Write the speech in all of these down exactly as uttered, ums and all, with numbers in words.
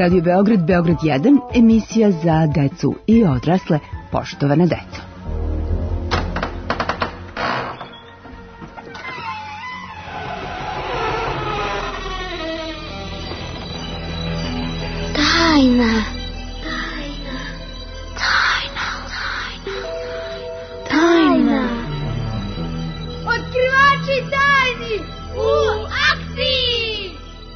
Radio Beograd, Beograd jedan, emisija za decu i odrasle, poštovana deco. Tajna. Tajna. Otkrivači tajni u akciji!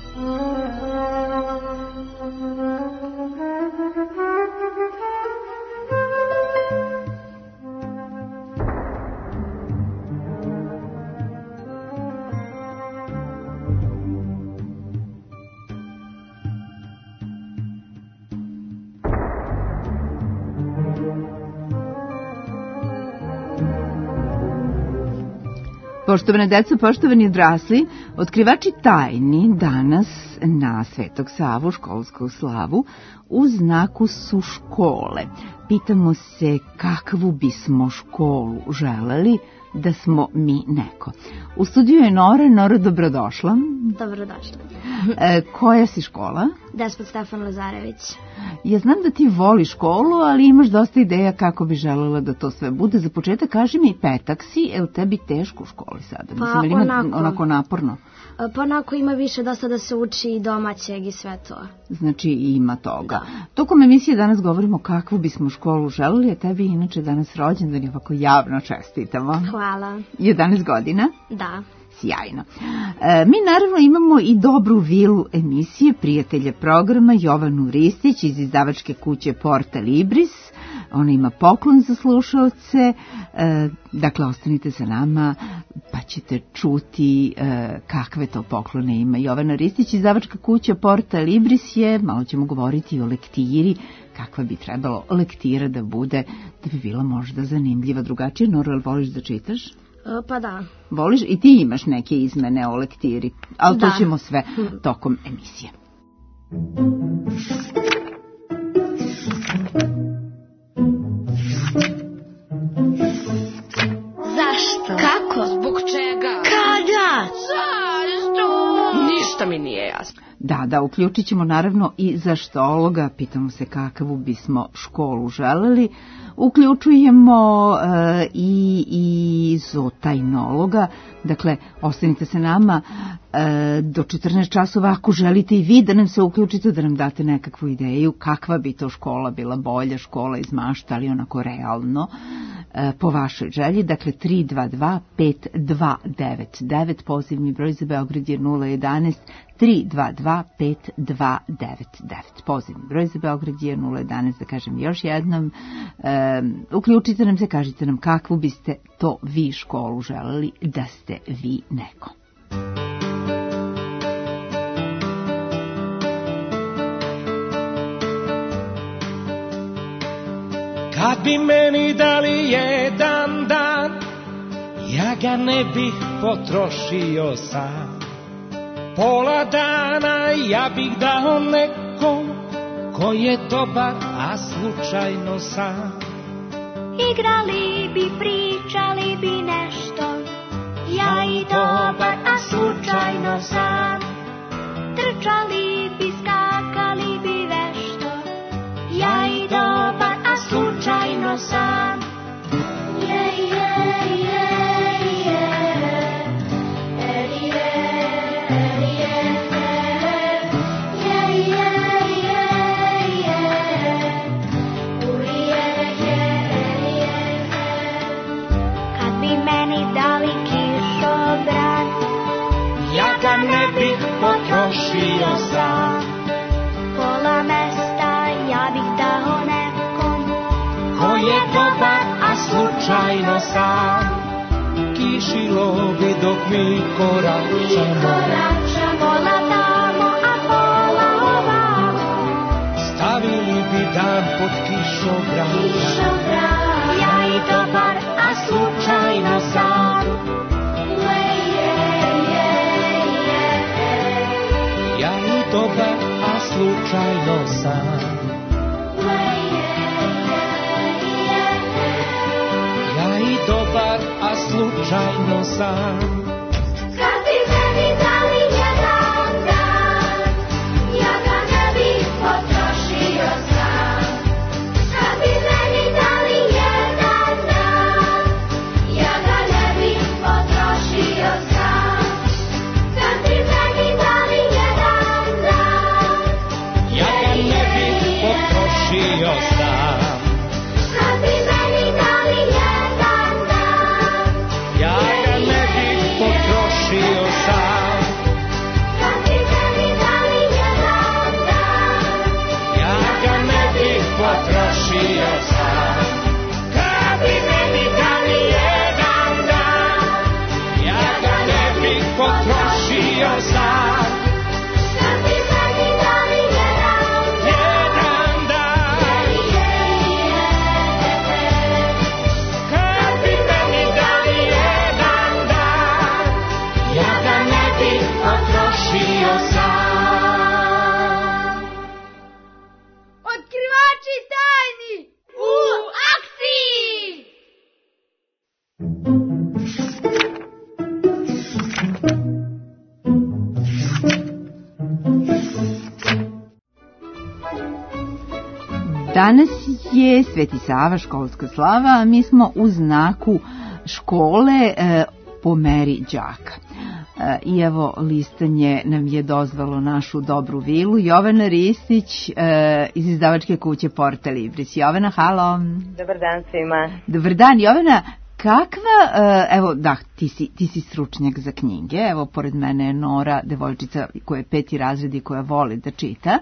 Poštovane deco, poštovani odrasli, otkrivači tajni danas na Svetog Savu, školsku slavu, u znaku su škole. Pitamo se kakvu bismo školu želeli da smo mi neko. U studiju je Nora. Nora, dobrodošla. Dobrodošla. E, koja si škola? Despot Stefan Lazarević. Ja znam da ti voliš školu, ali imaš dosta ideja kako bi želela da to sve bude. Za početak kaži mi, petak si, je li tebi teško u školi sada? Pa Mislim, ima onako. onako naporno? Pa onako ima više dosta da se uči i domaćeg i sve to. Znači ima toga. Da. Tokom emisije danas govorimo kakvu bismo školu želeli, a tebi inače danas rođendan i ovako javno čestitamo. Hvala. jedanaest godina? Da. Sjajno. E, mi naravno imamo i dobru vilu emisije, prijatelja programa, Jovanu Ristić iz izdavačke kuće Porta Libris. Ona ima poklon za slušalce, e, dakle ostanite sa nama pa ćete čuti e, kakve to poklone ima Jovana Ristić. Izdavačka kuća Porta Libris je, malo ćemo govoriti o lektiri, kakva bi trebalo lektira da bude, da bi bila možda zanimljiva, drugačija. Nora, ali voliš da čitaš? Pa da. Voliš i ti imaš neke izmene o lektiri, ali to Da. ćemo sve tokom emisije. Zašto? Kako? Zbog čega? Kada? Zašto? Ništa mi nije jasno. Da, da, uključit ćemo naravno i zaštologa, pitamo se kakvu bismo školu želeli. Uključujemo e, i, i zotajnologa, dakle, ostanite se nama e, do četrnaest časova ako želite i vi da nam se uključite, da nam date nekakvu ideju kakva bi to škola bila, bolja škola iz mašta, ali onako realno, e, po vašoj želji. Dakle, tri dva dva pet dva devet devet, pozivni broj za Beograd je nula jedanaest tri dva dva pet dva devet devet. Pozivni broj za Beograd je nula jedanaest, da kažem još jednom. E, uključite nam se, kažite nam kakvu biste to vi školu želeli da ste vi neko. Kad bi meni dali jedan dan, ja ga ne bih potrošio sam. Pola dana ja bih dao nekom ko je dobar, a slučajno sam. Igrali bi, pričali bi nešto, ja i dobar, a slučajno sam. Trčali bi, skakali bi vešto, ja i dobar, a slučajno sam. Je, je, je, je, Erije, Erije, je, je, je, je, Urije, je, Erije. Kad bi meni dali kišobran, Ja ga ne bih potrošio sam. pola mesta ja bih dao nekom Ko je dobar, a slučajno sam. Kišilo bi dok mi koračamo, korača, pola tamo, a pola ovamo. stavili bi dan pod kišobran. Kišobran, ja i dobar, a slučajno sam. Le, je, je, je, Ja i dobar, a slučajno sam. le, je, je, je, Ja i dobar, a slučajno sam. Kad bi meni dali jedan dan, ja ga ne bih potrošio. Danas je Sveti Sava, školska slava, a mi smo u znaku škole e, po meri đaka. E, I evo, listanje nam je dozvalo našu dobru vilu. Jovana Ristić e, iz izdavačke kuće Porta Libris. Jovana, halo. Dobar dan svima. Dobar dan, Jovana. Kakva, e, evo, da, ti si, ti si stručnjak za knjige, evo, pored mene je Nora, devojčica koja je peti razred i koja voli da čita.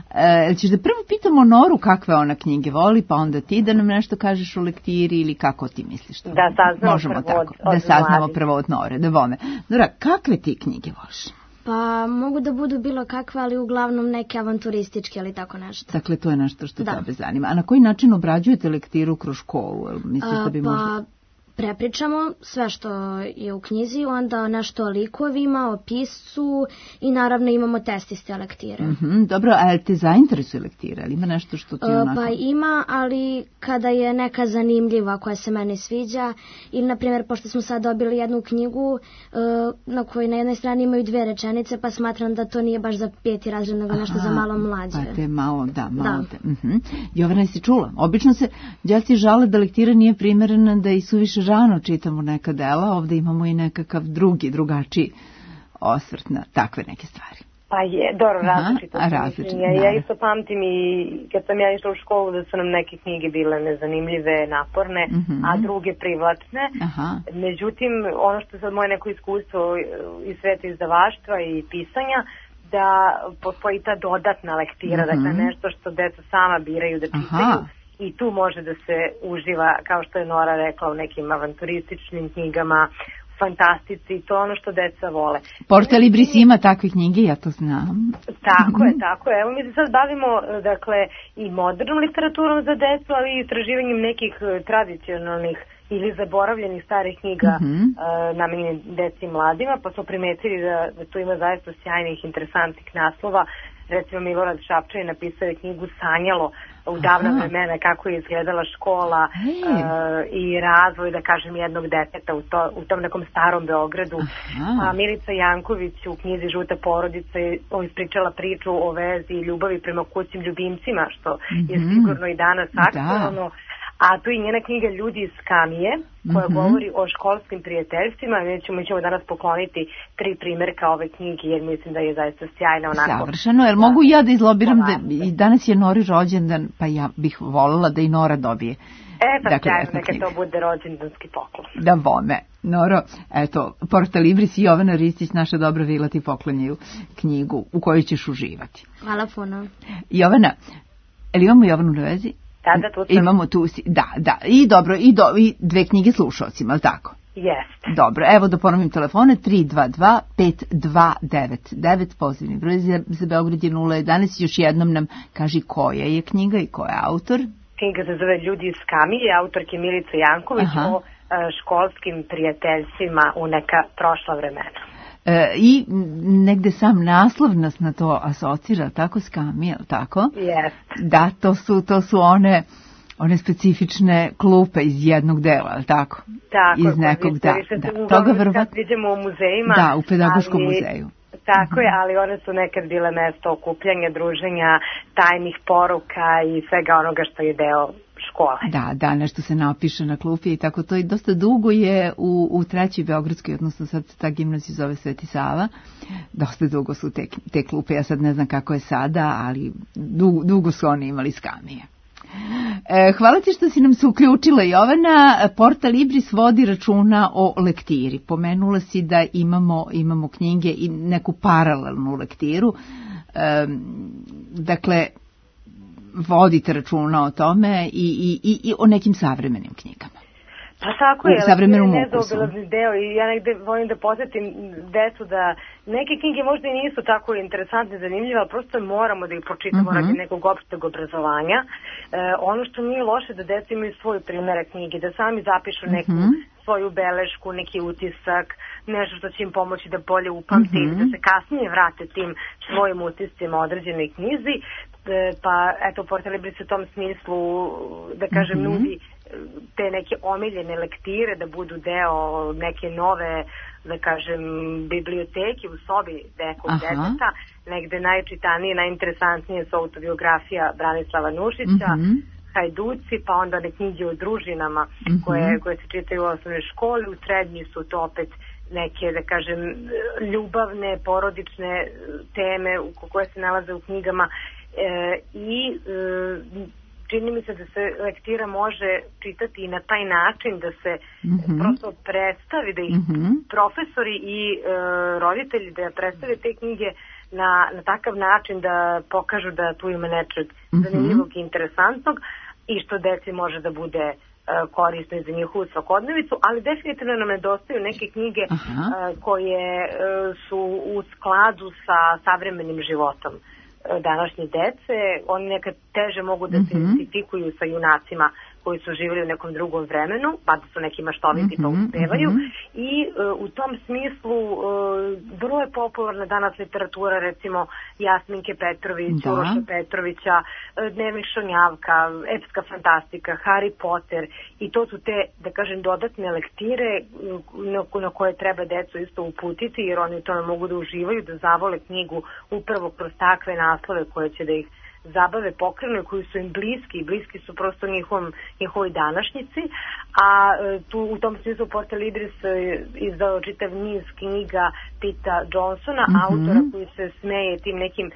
E, ćeš da prvo pitamo Noru kakve ona knjige voli, pa onda ti da nam nešto kažeš o lektiri ili kako ti misliš to? Da saznamo Možemo prvo tako, od, od da saznamo mladih. prvo od Nore, da vome. Nora, kakve ti knjige voliš? Pa mogu da budu bilo kakve, ali uglavnom neke avanturističke ili tako nešto. Dakle, to je nešto što Da. tebe zanima. A na koji način obrađujete lektiru kroz školu? Jel misliš da bi A, pa možda... prepričamo sve što je u knjizi, onda nešto o likovima, o piscu i naravno imamo test iz te lektire. Mhm, dobro, a jel te zainteresuje lektira? Ili ima nešto što ti E, onako... Pa ima, ali kada je neka zanimljiva koja se meni sviđa, ili na primjer pošto smo sad dobili jednu knjigu e, na kojoj na jednoj strani imaju dve rečenice, pa smatram da to nije baš za peti razred, nego nešto za malo mlađe. Pa te malo, da, malo Da. te. Mhm. Jovana, jesi čula? Obično se đaci žale da lektira nije primerena, da i suviše rano čitamo neka dela, ovde imamo i nekakav drugi, drugačiji osvrt na takve neke stvari. Pa je, dobro, Aha, različito. a su različito, mišljenja. Ja naravno. isto pamtim i kad sam ja išla u školu da su nam neke knjige bile nezanimljive, naporne, Mhm. a druge privlačne. Aha. Međutim, ono što je sad moje neko iskustvo iz sveta izdavaštva i pisanja, da postoji ta dodatna lektira, Mhm. dakle nešto što deca sama biraju da čitaju. Aha. I tu može da se uživa, kao što je Nora rekla, u nekim avanturističnim knjigama, fantastici, i to je ono što deca vole. Porta Libris ima takve knjige, ja to znam. Tako je, tako je. Evo mi se sad bavimo, dakle, i modernom literaturom za decu, ali i istraživanjem nekih eh, tradicionalnih ili zaboravljenih starih knjiga Mhm. eh, namenjenih deci i mladima, pa smo primetili da, da tu ima zaista sjajnih, interesantnih naslova. Recimo Milorad Šapčaj je napisao knjigu Sanjalo u davna Aha. vremena kako je izgledala škola E. eh, i razvoj, da kažem, jednog deteta u, to, u tom nekom starom Beogradu. Aha. A Milica Janković u knjizi Žuta porodica je o, ispričala priču o vezi i ljubavi prema kućnim ljubimcima, što je Mhm. sigurno i danas Da. aktualno. A tu i njena knjiga Ljudi iz Kamije, koja Mhm. govori o školskim prijateljstvima. Mi ćemo, mi ćemo danas pokloniti tri primjerka ove knjige, jer mislim da je zaista sjajna onako. Savršeno, jer mogu ja da izlobiram da Polako. i danas je Nori rođendan, pa ja bih voljela da i Nora dobije. E, pa Dakle, sjajno, etna neka knjiga. to bude rođendanski poklon. Da vome. Noro, eto, Porta Libris i Jovana Ristić, naša dobra vila, ti poklanjaju knjigu u kojoj ćeš uživati. Hvala puno. Jovana, ili imamo Jovanu na vezi? Da, da, tu sam. Imamo tu, si- da, da, i dobro, i, do, i dve knjige slušalcima, ali tako? Jeste. Dobro, evo da ponovim telefone, tri dva dva pet dva devet devet, pozivni broj za, za Beograd je nula jedanaest, još jednom nam kaži koja je knjiga i ko je autor. Knjiga se zove Ljudi iz Kamije, autorke Milica Janković, Aha. o e, školskim prijateljstvima u neka prošla vremena. E, I m, negde sam naslov nas na to asocira, tako Skami, jel tako? Jeste. Da, to su, to su one, one specifične klupe iz jednog dela, jel tako? Tako, iz koje nekog, vi- da, vi se da. uglavnom Toga sad verovatno, vidimo u muzejima. da, u pedagoškom ali- muzeju. Tako je, ali one su nekad bile mesto okupljanja, druženja, tajnih poruka i svega onoga što je deo škole. Da, da, nešto se napiše na klupi i tako to, i dosta dugo je u, u trećoj Beogradskoj, odnosno sad se ta gimnazija zove Sveti Sava, dosta dugo su te, te klupe, ja sad ne znam kako je sada, ali dugo, dugo su oni imali Skamije. E, hvala ti što si nam se uključila, Jovana. Porta Libris vodi računa o lektiri. Pomenula si da imamo, imamo knjige i neku paralelnu lektiru. E, dakle, vodite računa o tome i, i, i, i o nekim savremenim knjigama. Pa tako U je, savremenom je ukusu. nezaobilazni deo i ja negde volim da posjetim decu da neke knjige možda i nisu tako interesantne i zanimljive, ali prosto moramo da ih pročitamo Mhm. radi nekog opšteg obrazovanja. E, ono što nije loše da deca imaju svoj primjera knjige, da sami zapišu neku Mhm. svoju belešku, neki utisak, nešto što će im pomoći da bolje upamti, Mhm. da se kasnije vrate tim svojim utiscima određenoj knjizi. pa eto Porta Libris u tom smislu, da kažem, Mhm. nudi te neke omiljene lektire da budu deo neke nove, da kažem, biblioteke u sobi nekog Aha. deteta. Negde najčitanije, najinteresantnije su autobiografija Branislava Nušića, Mhm. Hajduci, pa onda one knjige o družinama Mhm. koje, koje se čitaju u osnovnoj školi. U srednji su to opet neke, da kažem, ljubavne, porodične teme u koje se nalaze u knjigama e, i e, čini mi se da se lektira može čitati i na taj način da se Mhm. prosto predstavi, da ih Mhm. profesori i e, roditelji da predstave te knjige na, na takav način da pokažu da tu ima nečeg Mhm. zanimljivog i interesantnog i što deci može da bude e, korisno i za njihovu svakodnevicu, ali definitivno nam nedostaju neke knjige Aha. e, koje e, su u skladu sa savremenim životom e, današnje dece. Oni nekad teže mogu da se Mhm. identifikuju sa junacima koji su živjeli u nekom drugom vremenu, pa da su neki maštoviti pa Mhm, uspevaju. mhm. I e, u tom smislu e, vrlo je popularna danas literatura, recimo Jasminke Petrović, Da. Uroša Petrovića, e, Dnevnik Šonjavka, epska fantastika, Harry Potter, i to su te, da kažem, dodatne lektire e, na, na koje treba decu isto uputiti, jer oni u tome mogu da uživaju, da zavole knjigu upravo kroz takve naslove koje će da ih zabave, pokrenu, koji su im bliski i bliski su prosto njihovom, njihovoj današnjici, a e, tu u tom smislu Porta Libris e, izdao čitav niz knjiga Pita Johnsona, Mhm. autora koji se smeje tim nekim e,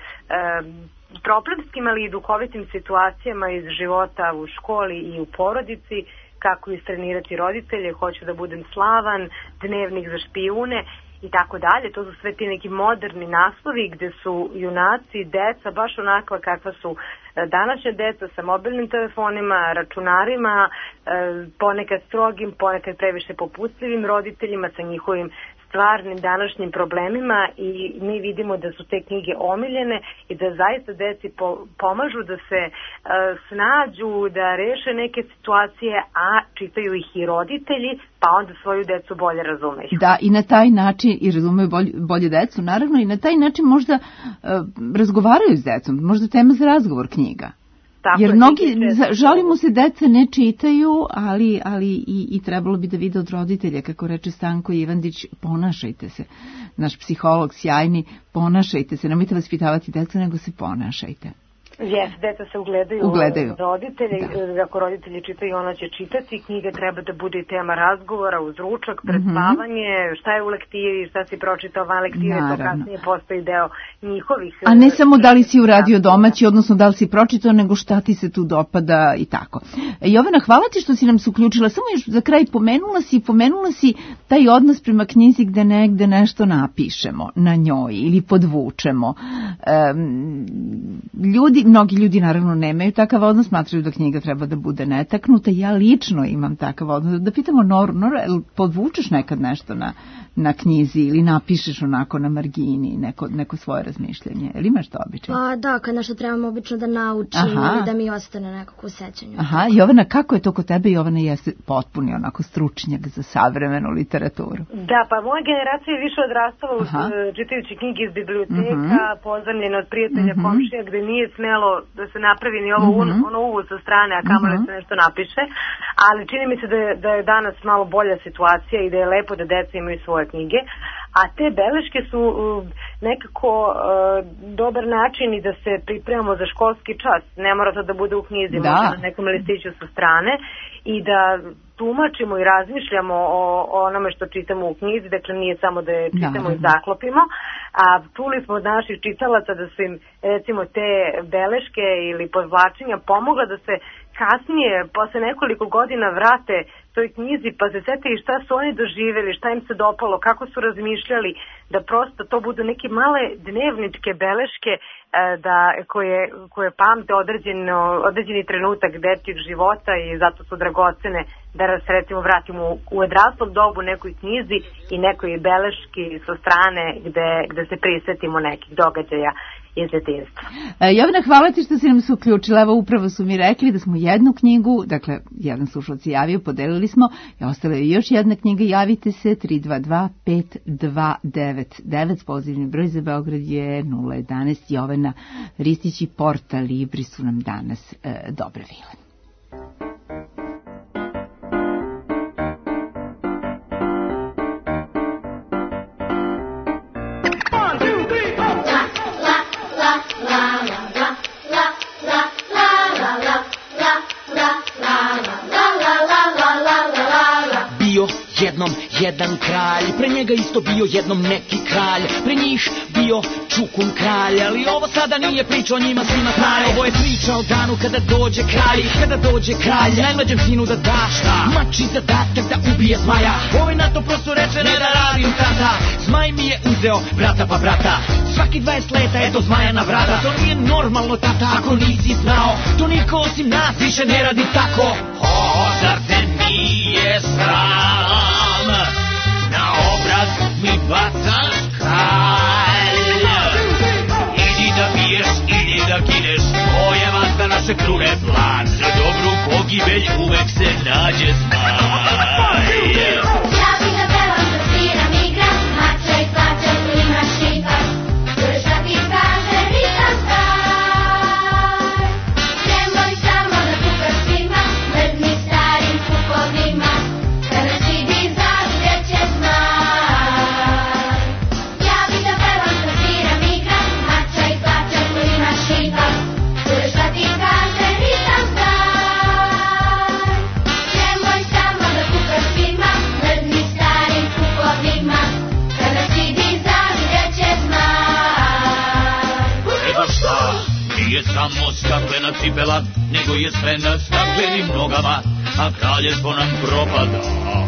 problemskim, ali i duhovitim situacijama iz života u školi i u porodici, kako istrenirati roditelje, hoću da budem slavan, Dnevnik za špijune i tako dalje. To su sve ti neki moderni naslovi gde su junaci, deca, baš onakva kakva su e, današnja deca, sa mobilnim telefonima, računarima, e, ponekad strogim, ponekad previše popustljivim roditeljima sa njihovim stvarnim današnjim problemima, i mi vidimo da su te knjige omiljene i da zaista deci po, pomažu da se e, snađu, da reše neke situacije, a čitaju ih i roditelji, pa onda svoju decu bolje razumeju. Da, i na taj način i razumeju bolje, bolje decu, naravno, i na taj način možda e, razgovaraju s decom, možda tema za razgovor knjiga. Tako Jer je, mnogi, knjige često- za- žalimo se, deca ne čitaju, ali, ali i, i trebalo bi da vide od roditelja, kako reče Stanko Ivandić, ponašajte se. Naš psiholog sjajni, ponašajte se, nemojte vaspitavati decu, nego se ponašajte. Jes, deca se ugledaju, Ugledaju. u roditelje, Da. ako roditelji čitaju, ona će čitati, knjiga treba da bude i tema razgovora uz ručak, pred Mhm. spavanje, šta je u lektiri, šta si pročitao van lektire, to Naravno. kasnije postoji deo njihovih... A ne samo da li si e, uradio domaći, odnosno da li si pročitao, nego šta ti se tu dopada i tako. E, Jovana, hvala ti što si nam se uključila. Samo još za kraj pomenula si, pomenula si taj odnos prema knjizi gde negde nešto napišemo na njoj ili podvučemo. Em, ljudi, mnogi ljudi naravno nemaju takav odnos, smatraju da knjiga treba da bude netaknuta. Ja lično imam takav odnos. Da pitamo Noru, Nora, jel podvučeš nekad nešto na, na knjizi ili napišeš onako na margini neko, neko svoje razmišljanje? Jel imaš to običaj? Pa da, kad nešto trebam obično da naučim Aha. ili da mi ostane nekako u sećanju. Aha, Jovana, kako je to kod tebe? Jovana jeste potpuni onako stručnjak za savremenu literaturu. Da, pa moja generacija je više odrastala uz, Aha. e, čitajući knjige iz biblioteka, Mhm. pozamljene od prijatelja, Mhm. komšija, gde nije smelo da se napravi ni ovo un, Mhm. ono uvo sa strane, a kamoli Mhm. se nešto napiše. Ali čini mi se da je, da je danas malo bolja situacija i da je lepo da deca imaju svoje knjige. A te beleške su uh, nekako uh, dobar način i da se pripremamo za školski čas. Ne mora to da bude u knjizi, Da. može na nekom listiću sa strane, i da tumačimo i razmišljamo o, o onome što čitamo u knjizi, dakle nije samo da je čitamo Naravno. i zaklopimo. A čuli smo od naših čitalaca da su im, recimo, te beleške ili podvlačenja pomogla da se kasnije, posle nekoliko godina, vrate toj knjizi pa se sete i šta su oni doživjeli, šta im se dopalo, kako su razmišljali, da prosto to budu neke male dnevničke beleške e, da, koje, koje pamte određeno, određeni trenutak dečjeg života i zato su dragocene, da nas recimo vratimo u, u odraslom dobu nekoj knjizi i nekoj beleški sa strane gde, gde se prisetimo nekih događaja iz detinjstva. E, Jovana, hvala ti što si nam se uključila. Evo, upravo su mi rekli da smo jednu knjigu, dakle, jedan slušalac je javio, podelili Čitali smo, i ostala je još jedna knjiga, javite se tri dva dva pet dva devet devet, pozivni broj za Beograd je nula jedanaest. Jovana Ristić i Porta Libri su nam danas e, dobre vile. Jednom jedan kralj, pre njega isto bio jednom neki kralj, pre njih bio Čukun kralj, ali ovo sada nije priča o njima svima traje. Ovo je priča o danu kada dođe kralj, kada dođe kralj, najmlađem sinu da da šta? Mači zadatak da ubije zmaja, ovaj na to prosto reče ne da radim tata. Zmaj mi je uzeo brata pa brata, svaki dvadeset leta je do zmaja na vrata. To nije normalno tata ako nisi znao, to niko osim nas više ne radi tako. O, zar te nije sram, na obraz mi bacaš kalj. Idi da piješ, idi da kineš, to je vasta naše krune plan. Za dobru pogibelj uvek se nađe zmaj. Ja bih da pevam, da sviram, igram, mača i plaća, tu imaš šipak. Čuješ šta ti kaže ritam star. Nemoj samo da kukaš svima, mrzni starim kupovima. Kada sidi zazreće zmaj. Ja bih da pevam, da sviram, igram, mača i plaća, tu imaš šipak. Čuješ šta ti kaže ritam star. Nemoj samo da kukaš svima, mrzni starim kupovima. Kada sidi zazreće zmaj. Evo šta, nije samo staklena cipela, nego je spremna staklenim nogama, a kraljevstvo nam propada.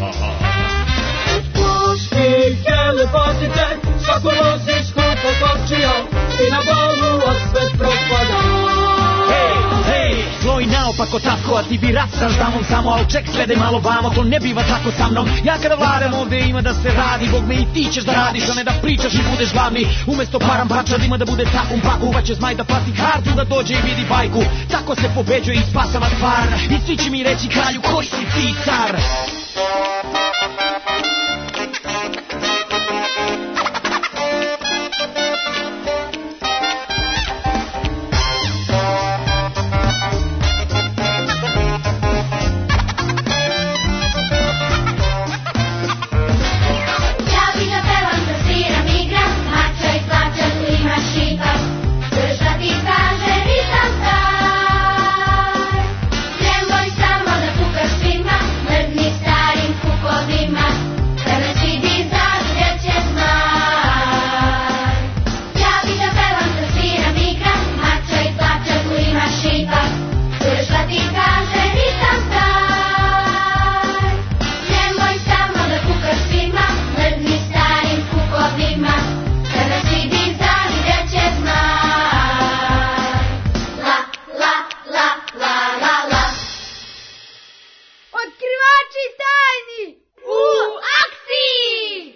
Puštite, lepotite, svako nosi skupo kočio i na balu osvet propada. Hej, hej, zlo i naopako tako, a ti bi racaš damom samo, al ček slede malo vamo, to ne biva tako sa mnom. Ja kada vladam ovde ima da se radi, Bog me i ti ćeš da radiš, a ne da pričaš i budeš glavni. Umesto param bača ima da bude tapum paku, pa će zmaj da plati kartu da dođe i vidi bajku. Tako se pobeđuje i spasava stvar, i svi će mi reći kralju koji si ti car. Ja bih da pevam, da sviram, igram, mača i plaća, tu imaš šipak. Čuješ šta ti kaže ritam star. Nemoj samo da kukaš svima, mrzni starim kupovima. Kada sidi zazreće zmaj. Ja bih da pevam, da sviram, igram, mača i plaća, tu imaš šipak. Čuješ šta ti kaže ritam star. Nemoj samo da kukaš svima, mrzni starim kupovima. Kada sidi zazreće zmaj. La, la, la, la, la, la. Otkrivači tajni u akciji!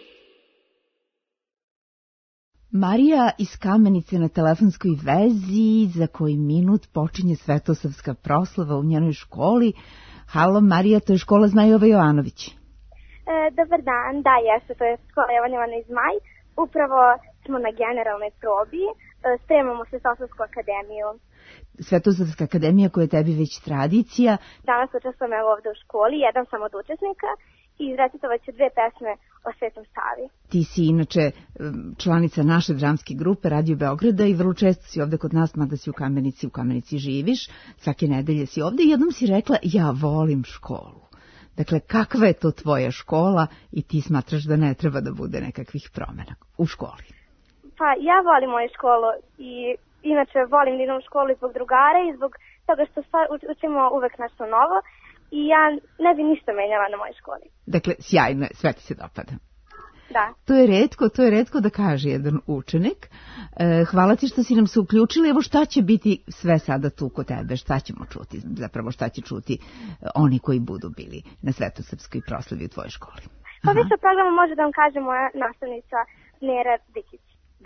Marija iz Kamenice na telefonskoj vezi, za koji minut počinje svetosavska proslava u njenoj školi. Halo Marija, to je škola Zmajova Jovanović. E, dobar dan, da, jeste, to je škola Jovan Jovanović Zmaj. Upravo smo na generalnoj probi, e, spremamo se Svetosavsku akademiju. Svetosavska akademija koja je tebi već tradicija. Danas učestvujem evo ovde u školi, jedan sam od učesnika i recitovat ću dve pesme o Svetom Savi. Ti si inače em, članica naše dramske grupe Radio Beograda i vrlo često si ovde kod nas, mada si u Kamenici, u Kamenici živiš, svake nedelje si ovde i jednom si rekla ja volim školu. Dakle, kakva je to tvoja škola i ti smatraš da ne treba da bude nekakvih promjena u školi? Pa ja volim moju školu i inače volim da idem u školu i zbog drugara i zbog toga što stvar- u- učimo uvek nešto novo i ja ne bi ništa menjala na mojoj školi. Dakle, sjajno je, sve ti se dopada. Da. To je retko, to je retko da kaže jedan učenik. E, hvala ti što si nam se uključili. Evo šta će biti sve sada tu kod tebe, šta ćemo čuti, zapravo šta će čuti e, oni koji budu bili na svetosrpskoj proslavi u tvojoj školi. Pa Aha. više o programu može da vam kaže moja nastavnica Nera Dikić.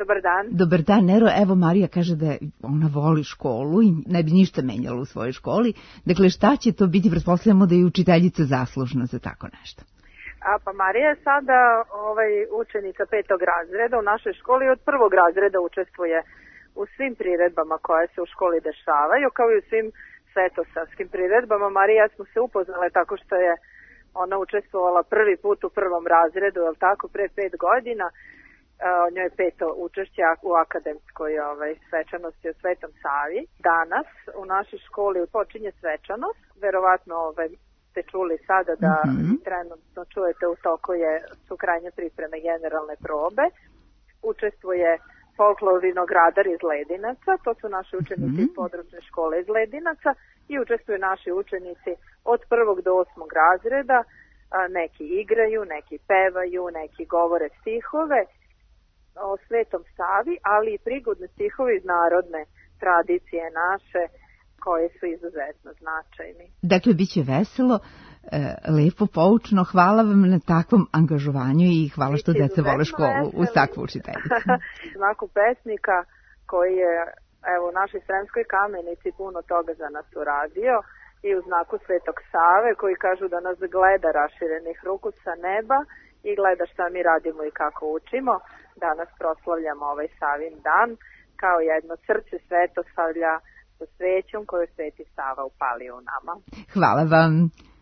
Dobar dan. Dobar dan, Nero. Evo, Marija kaže da ona voli školu i ne bi ništa menjala u svojoj školi. Dakle, šta će to biti? Pretpostavljamo da je učiteljica zaslužna za tako nešto. A pa Marija je sada ovaj, učenica petog razreda u našoj školi i od prvog razreda učestvuje u svim priredbama koje se u školi dešavaju, kao i u svim svetosavskim priredbama. Marija i ja smo se upoznale tako što je ona učestvovala prvi put u prvom razredu, je li tako, pre pet godina. Uh, njoj je peto učešće u akademskoj ovaj, svečanosti u Svetom Savi. Danas u našoj školi počinje svečanost, verovatno ovaj, ste čuli sada da mm-hmm. trenutno čujete u toku je, su krajnje pripreme generalne probe. Učestvuje folklor vinogradar iz Ledinaca, to su naši učenici mm-hmm. iz područne škole iz Ledinaca i učestvuju naši učenici od prvog do osmog razreda. Uh, neki igraju, neki pevaju, neki govore stihove o Svetom Savi, ali i prigodne stihove iz narodne tradicije naše, koje su izuzetno značajni. Dakle, bit će veselo, e, lepo, poučno. Hvala vam na takvom angažovanju i hvala što deca vole školu uz takvu učiteljicu. Znaku pesnika koji je evo, u našoj Sremskoj Kamenici puno toga za nas uradio i u znaku Svetog Save koji kažu da nas gleda raširenih ruku sa neba i gleda šta mi radimo i kako učimo. Danas proslavljamo ovaj Savin dan kao jedno srce Svetosavlja sa svećom koju Sveti Sava upalio u nama. Hvala vam.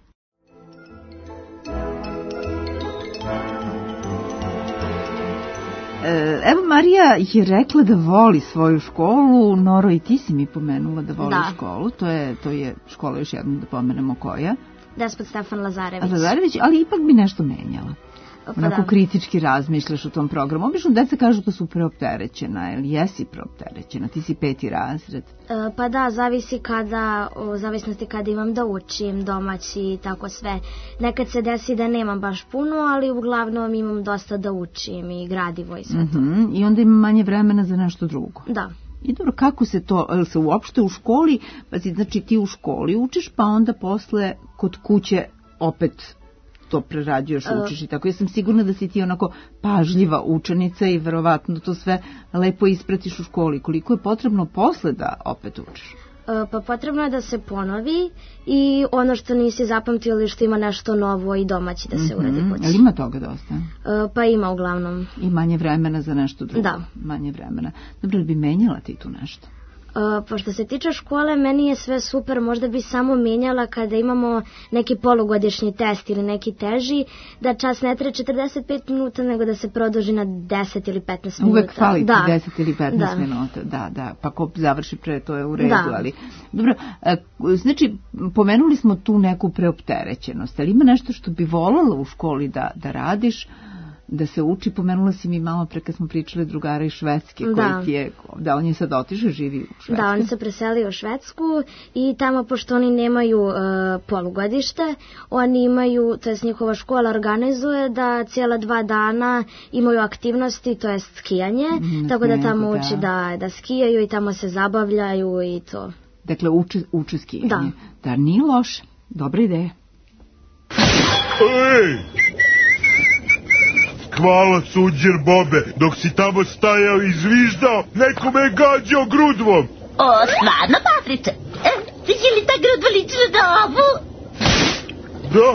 Evo, Marija je rekla da voli svoju školu. Noro, i ti si mi pomenula da voli da. školu. To je, to je škola, još jednom da pomenemo koja. Despot Stefan Lazarević. Lazarević, ali ipak bi nešto menjala. Pa onako da. kritički razmišljaš o tom programu. Obično deca kažu da su preopterećena, ili jesi preopterećena, ti si peti razred. E, pa da, zavisi kada, o zavisnosti kada imam da učim, domaći i tako sve. Nekad se desi da nemam baš puno, ali uglavnom imam dosta da učim i gradivo i sve to. Mm-hmm. I onda imam manje vremena za nešto drugo. Da. I dobro, kako se to, ili se uopšte u školi, pa znači ti u školi učiš, pa onda posle kod kuće opet to prerađuješ, učiš i tako. Ja sam sigurna da si ti onako pažljiva učenica i verovatno to sve lepo ispratiš u školi. Koliko je potrebno posle da opet učiš? Pa potrebno je da se ponovi i ono što nisi zapamtio ili što ima nešto novo i domaći da se uradi mm-hmm. kući. Ali ima toga dosta? Pa ima uglavnom. I manje vremena za nešto drugo? Da. Manje vremena. Dobro, li bi menjala ti tu nešto? Uh, pošto se tiče škole, meni je sve super, možda bi samo menjala kada imamo neki polugodišnji test ili neki teži, da čas ne traje četrdeset pet minuta, nego da se produži na deset ili petnaest minuta. Uvek fali da. deset ili petnaest da. minuta, da, da, pa ko završi pre, to je u redu, da. ali dobro, znači, pomenuli smo tu neku preopterećenost, ali ima nešto što bi voljela u školi da, da radiš, da se uči? Pomenula si mi malo pre kad smo pričali drugara iz Švedske, koji da. ti je, da on je sad otišao, živi u Švedskoj. Da, on se preselio u Švedsku i tamo, pošto oni nemaju uh, polugodište, oni imaju, to jest njihova škola organizuje da cijela dva dana imaju aktivnosti, to jest skijanje, mm, tako da tamo da. uči da, da skijaju i tamo se zabavljaju i to. Dakle, uče, uče skijanje. Da. Da, nije loše, dobra ideja. Ej! Hvala, suđer Bobe, dok si tamo stajao i zviždao, neko me je gađao grudvom. O, stvarno, Patriče? E, je li ta grudva ličila na ovu? Da.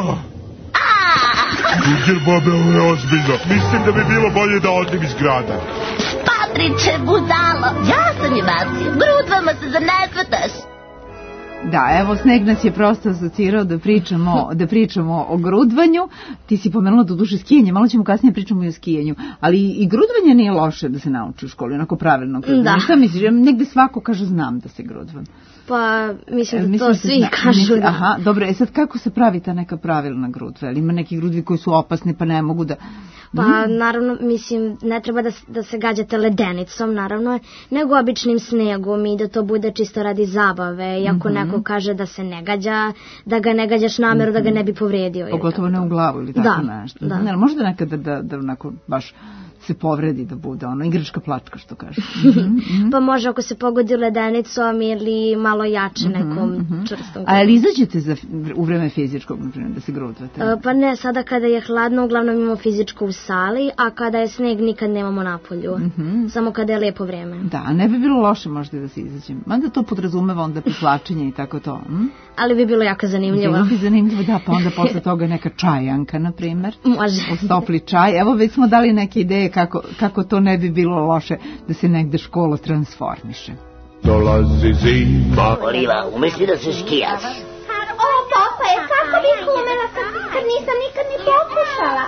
Suđer Bobe, ovo je ozbiljno. Mislim da bi bilo bolje da odim iz grada. Patriče, budalo, ja sam je bacio. Grudvama se zanesvataš. Da, evo, Sneg nas je prosto asocirao da pričamo, da pričamo o grudvanju. Ti si pomenula do duše skijanje, malo ćemo kasnije pričamo i o skijanju. Ali i grudvanje nije loše da se nauči u školi, onako pravilno grudvanje. Da. Šta misliš? Negde svako kaže znam da se grudvam. Pa, mislim da mislim to da svi zna, kažu. Misli, da. Aha, dobro, e sad kako se pravi ta neka pravilna grudva? Ili ima neki grudvi koji su opasni pa ne mogu da... Pa, mm. naravno, mislim, ne treba da, da se gađate ledenicom, naravno, nego običnim snegom i da to bude čisto radi zabave. I ako mm-hmm. neko kaže da se ne gađa, da ga ne gađaš nameru, mm-hmm. da ga ne bi povredio. Pogotovo ne u glavu ili tako da, nešto. Da. Ne, možda nekada da, da, da onako baš se povredi da bude ono igračka plačka što kaže. Pa može ako se pogodi ledenicom ili malo jače nekom mm-hmm. čvrstom. A ili izađete za, u vreme fizičkog da se grudvate? Uh, pa ne, sada kada je hladno uglavnom imamo fizičko u sali, a kada je sneg nikad nemamo napolju. Mm-hmm. Samo kada je lepo vreme. Da, ne bi bilo loše možda da se izađem. Mada to podrazumeva onda pislačenje i tako to. Hm? Ali bi bilo jako zanimljivo. Bilo bi zanimljivo, da, pa onda posle toga neka čajanka, na primer. Može. Topli čaj. Evo već smo dali neke ideje kako, kako to ne bi bilo loše da se negde škola transformiše. Dolazi zima. Oliva, umeš li da se skijaš? O, papa, je kako bih umela kad, kad nisam nikad ni pokušala?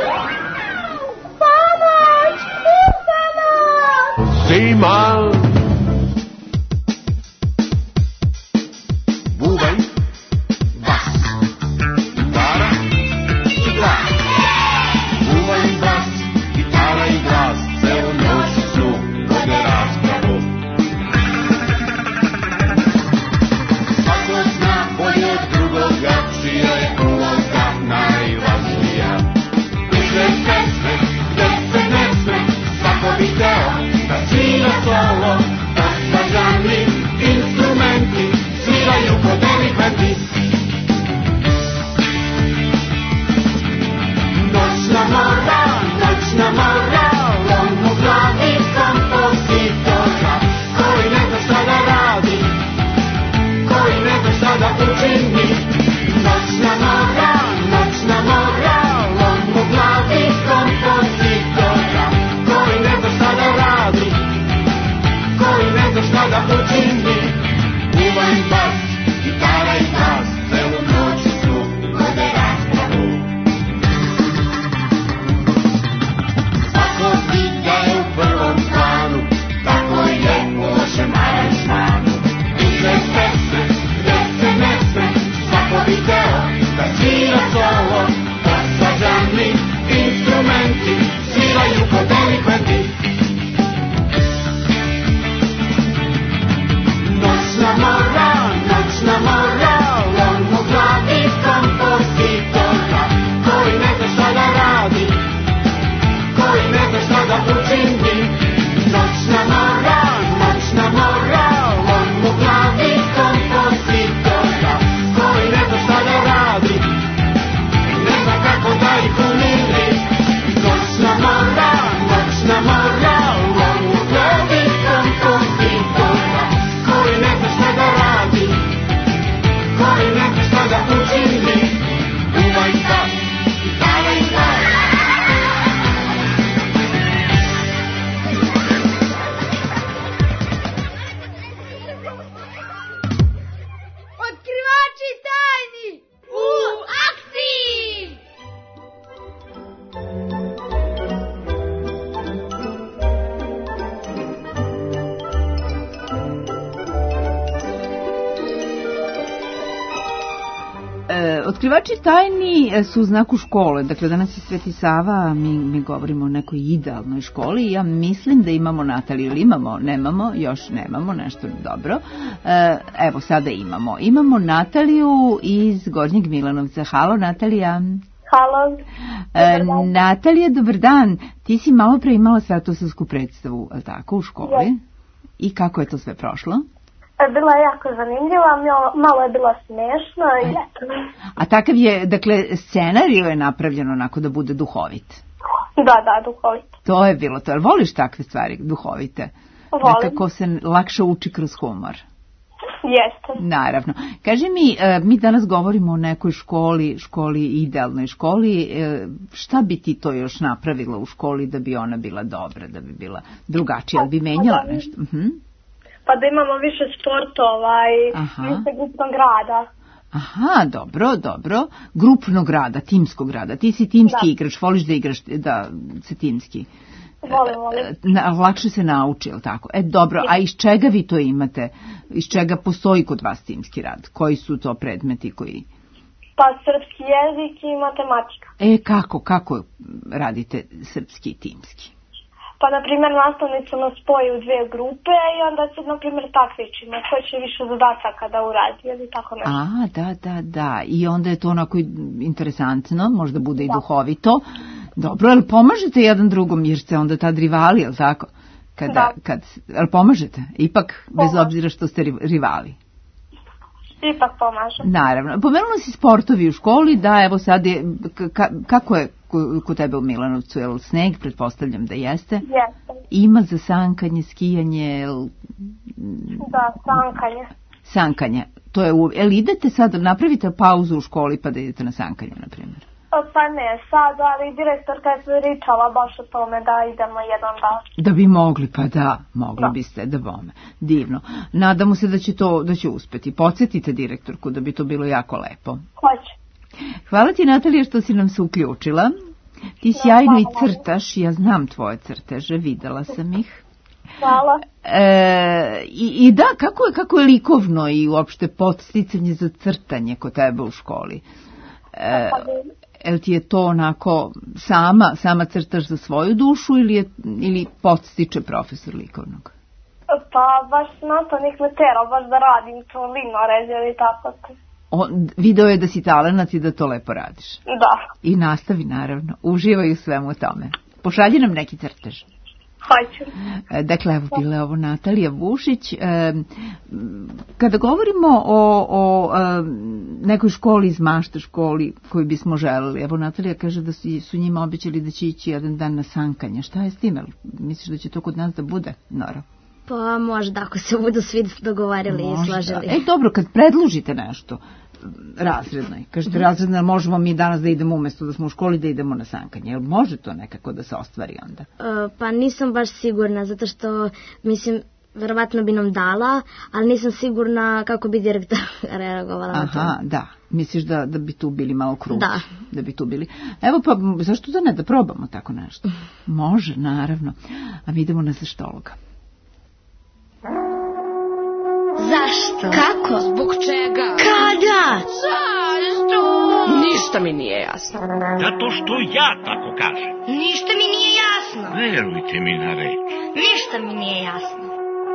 Pomoć! Pomoć! Zima! Bubanj, bas, gitara i glas. Bubanj, bas, gitara i glas. Celu noć su vode raspravu. Svako zna bolje od drugoga, čija je uloga najvažnija. Piše pesme, gde se ne sme, svako bi hteo da svira solo, da svađani instrumenti sviraju kod delikventi. Noćna mora, noćna mora, on u glavi kompozitora, koji ne zna šta da radi, koji ne zna šta da učini. Noćna mora, noćna mora, on u glavi kompozitora, koji ne zna šta da radi, koji ne zna šta da učini. Bubanj, bas, gitara i glas, celu noć su vode raspravu. Svako zdi da je u prvom planu, tako je u lošem aranžmanu. Piše pesme, gde se ne sme, svako bi hteo da svira solo, da svađani instrumenti sviraju kod delikventi. Noćna mora, noćna mora, on u glavi kompozitora, koji ne zna šta da radi, koji ne zna šta da učini. Noćna mora, noćna mora, on u glavi kompozitora, koji ne zna šta da radi, ne zna kako da ih umiri. Noćna mora, noćna mora, on u glavi kompozitora, koji ne zna šta da radi, koji ne zna šta da učini. Bubanj, bas, gitara i glas. Otkrivači tajni u akciji! E, otkrivači tajni su u znaku škole. Dakle, danas je Sveti Sava, mi, mi govorimo o nekoj idealnoj školi. Ja mislim da imamo Nataliju, ili imamo, nemamo, još nemamo, nešto dobro. E, evo, sada imamo. Imamo Nataliju iz Gornjeg Milanovca. Halo, Natalija. Halo. E, Natalija, dobar dan. Ti si malo pre imala svetosavsku predstavu, je li tako, u školi? Ja. I kako je to sve prošlo? Bila je jako zanimljiva, malo je bila smiješna i eto. A takav je, dakle, scenarij je napravljen onako da bude duhovit. Da, da, duhovit. To je bilo to. Jel voliš takve stvari, duhovite? Volim. Nekako se lakše uči kroz humor. Jeste. Naravno. Kaži mi, mi danas govorimo o nekoj školi, školi idealnoj školi. Šta bi ti to još napravila u školi da bi ona bila dobra, da bi bila drugačija, da bi menjala nešto? Uh-huh. Pa da imamo više sportova i više grupnog rada. Aha, dobro, dobro. Grupnog rada, timskog rada. Ti si timski da. igrač, voliš da igraš da se timski. Volim, volim. Na, lakše se nauči, je li tako? E, dobro, a iz čega vi to imate? Iz čega postoji kod vas timski rad? Koji su to predmeti koji... Pa srpski jezik i matematika. E, kako, kako radite srpski i timski? Pa, na primjer, nastavnica nas spoji u dvije grupe i onda se, na primjer, takmičimo. Ko će više zadataka da uradi ili tako nešto. A, da, da, da. I onda je to onako interesantno, možda bude da. i duhovito. Dobro, ali pomažete jedan drugom jer ste onda tad rivali, jel tako? Kada, Da. kad, ali pomažete? Ipak, bez Pomažem. obzira što ste ri- rivali. Ipak pomažem. Naravno. Pomenula si sportovi u školi, da, evo sad je, ka, kako je ko- kod tebe u Milanovcu, je li sneg, pretpostavljam da jeste? Jeste. Ima za sankanje, skijanje, jel, Da, sankanje. sankanje. To je, u, jel idete sad, napravite pauzu u školi pa da idete na sankanje, na primjer? Pa ne, sad, ali direktorka je pričala baš o tome da idemo jedan dan. Da bi mogli, pa da, mogli Da. biste, da bome. Divno. Nadamo se da će to, da će uspeti. Podsjetite direktorku da bi to bilo jako lepo. Hoće. Hvala ti, Natalija, što si nam se uključila. Ti sjajno i crtaš, ja znam tvoje crteže, videla sam ih. Hvala. E, i, I da, kako je, kako je likovno i uopšte podsticanje za crtanje kod tebe u školi? E, Jel ti je to onako sama, sama crtaš za svoju dušu ili, je, ili podstiče profesor likovnog? Pa baš nastavnik me terao baš da radim to linorez ili tako. On, video je da si talenat i da to lepo radiš. Da, I nastavi, naravno. Uživaj u svemu tome. Pošalji nam neki crtež. hoću. E, Dakle, evo bila je ovo Natalija Vušić. E, Kada govorimo o, o e, nekoj školi iz mašte školi koju bismo želeli, evo Natalija kaže da su, su njima obećali da će ići jedan dan na sankanje. Šta je s tim? Jel misliš da će to kod nas da bude, Nora? Pa možda ako se budu svi dogovarali i Možda. složili. E dobro, kad predložite nešto razrednoj, kažete razredno, možemo mi danas da idemo umjesto da smo u školi da idemo na sankanje. Jel može to nekako da se ostvari onda? E, pa nisam baš sigurna, zato što, mislim, verovatno bi nam dala, ali nisam sigurna kako bi direktor reagovala na to. Aha, da. Misliš da, da bi tu bili malo kruti? Da. Da bi tu bili. Evo pa, m, zašto da ne, da probamo tako nešto? Može, naravno. A mi idemo na zaštologa. Zašto? Kako? Zbog čega? Kada? Zašto? Ništa mi nije jasno. Zato što ja tako kažem. Ništa mi nije jasno. Verujte mi na reč. Ništa mi nije jasno.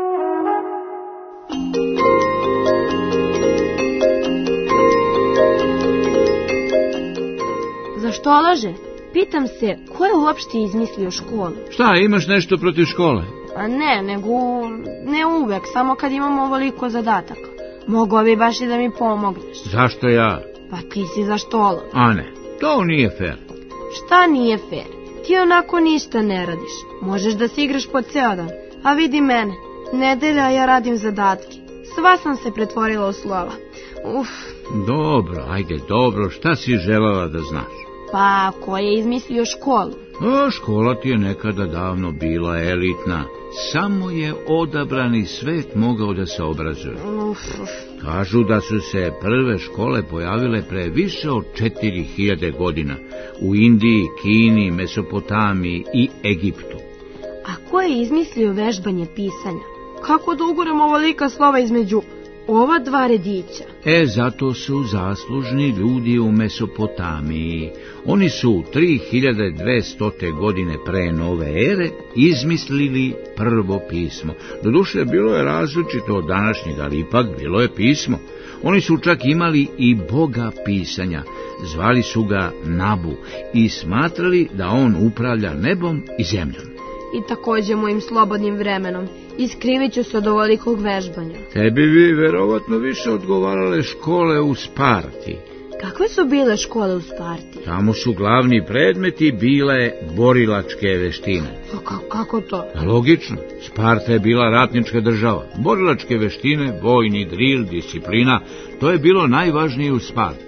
Zašto laže? Pitam se, ko je uopšte izmislio školu? Šta, imaš nešto protiv škole? A ne, nego ne uvek, samo kad imamo ovoliko zadataka. Mogao bi baš i da mi pomogneš. Zašto ja? Pa ti si za štolo. A ne, to nije fair. Šta nije fair? Ti onako ništa ne radiš. Možeš da se igraš po ceo dan. A vidi mene. Nedelja ja radim zadatke. Sva sam se pretvorila u slova. Uf. Dobro, ajde, dobro, šta si želela da znaš? Pa ko je izmislio školu? A, škola ti je nekada davno bila elitna. Samo je odabrani svet mogao da se obrazuje. Uf, uf. Kažu da su se prve škole pojavile pre više od četiri hiljade godina u Indiji, Kini, Mesopotamiji i Egiptu. A ko je izmislio vežbanje pisanja? Kako da uguram ovolika slova između ova dva redića? E, zato su zaslužni ljudi u Mesopotamiji. Oni su tri hiljade dvesta godine pre nove ere izmislili prvo pismo. Doduše, bilo je različito od današnjeg, ali ipak bilo je pismo. Oni su čak imali i boga pisanja. Zvali su ga Nabu i smatrali da on upravlja nebom i zemljom. I takođe mojim slobodnim vremenom. Iskrivit ću se od ovolikog vežbanja. Tebi bi verovatno više odgovarale škole u Sparti. Kakve su bile škole u Sparti? Tamo su glavni predmeti bile borilačke veštine. Pa ka- kako to? A logično, Sparta je bila ratnička država. Borilačke veštine, vojni dril, disciplina, to je bilo najvažnije u Sparti.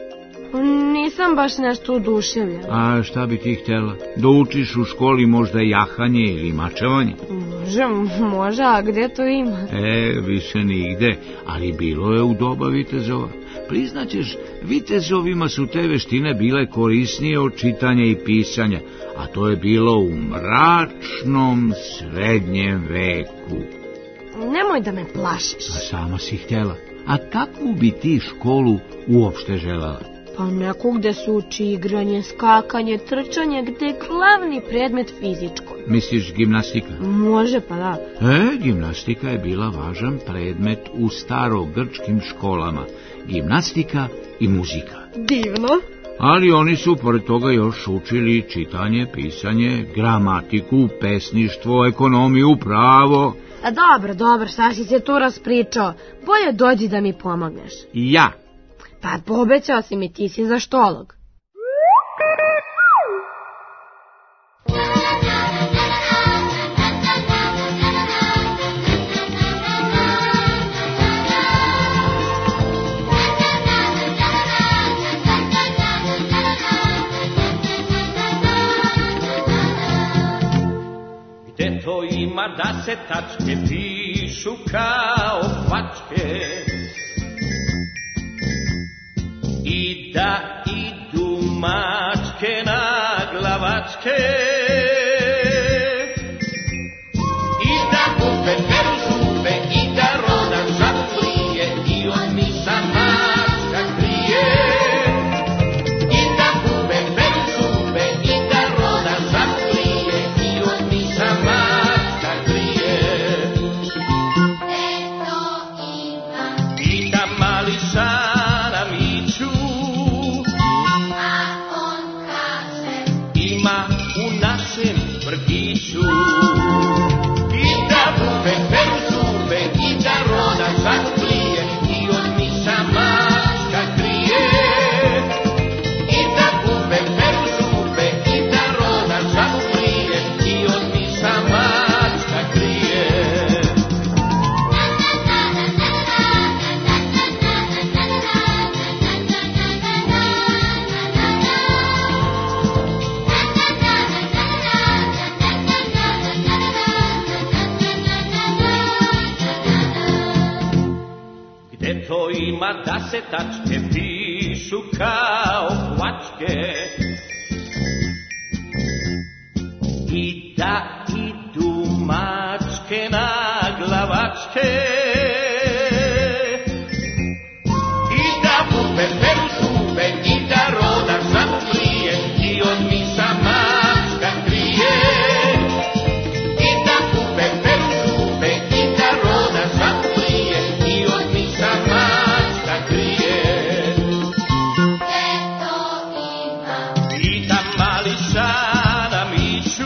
Nisam baš nešto oduševljena. A šta bi ti htjela? Da učiš u školi možda jahanje ili mačevanje? Može, može, a gde to ima? E, više nigde, ali bilo je u doba vitezova. Priznaćeš, vitezovima su te veštine bile korisnije od čitanja i pisanja, a to je bilo u mračnom srednjem veku. Nemoj da me plašiš. A sama si htjela. A kakvu bi ti školu uopšte želela? Pa neku gde se uči igranje, skakanje, trčanje, gde je glavni predmet fizičko. Misliš gimnastika? Može, pa da. E, gimnastika je bila važan predmet u starogrčkim školama. Gimnastika i muzika. Divno. ali oni su pored toga još učili čitanje, pisanje, gramatiku, pesništvo, ekonomiju, pravo. A dobro, dobro, sad si se tu raspričao. Bolje dođi da mi pomogneš. Ja. Pa obećao si mi, ti si zaštolog. Gde to ima da se tačke pišu kao kvačke i da idu mačke na glavačke i da bube peru zube i da roda žaplije i od misa mačka krije i da bube peru zube i da roda žaplije i od misa mačka krije. I da mali šana miću ima u našem vrtiću i da bube peru zube i da roda žaklije i od misa mačka krije i da bube peru zube i da roda žaklije i od misa mačka krije. Gde to ima da se tačke pišu kao kvačke i da idu mačke na glavačke i da bube peru zube i da roda žaplije i od misa mačka krije i da bube peru zube i da roda žaplije i od misa mačka krije. I da mali šana miću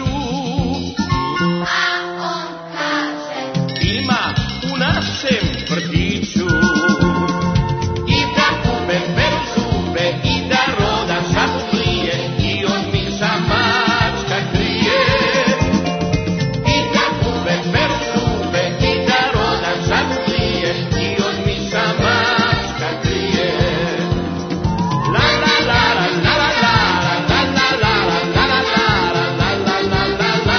ima u našem vrtiću i da bube peru zube i da roda žaplije i od misa mačka krije i da bube peru zube i da roda žaplije i od misa mačka krije. La la la la la la la la la la la la la la la la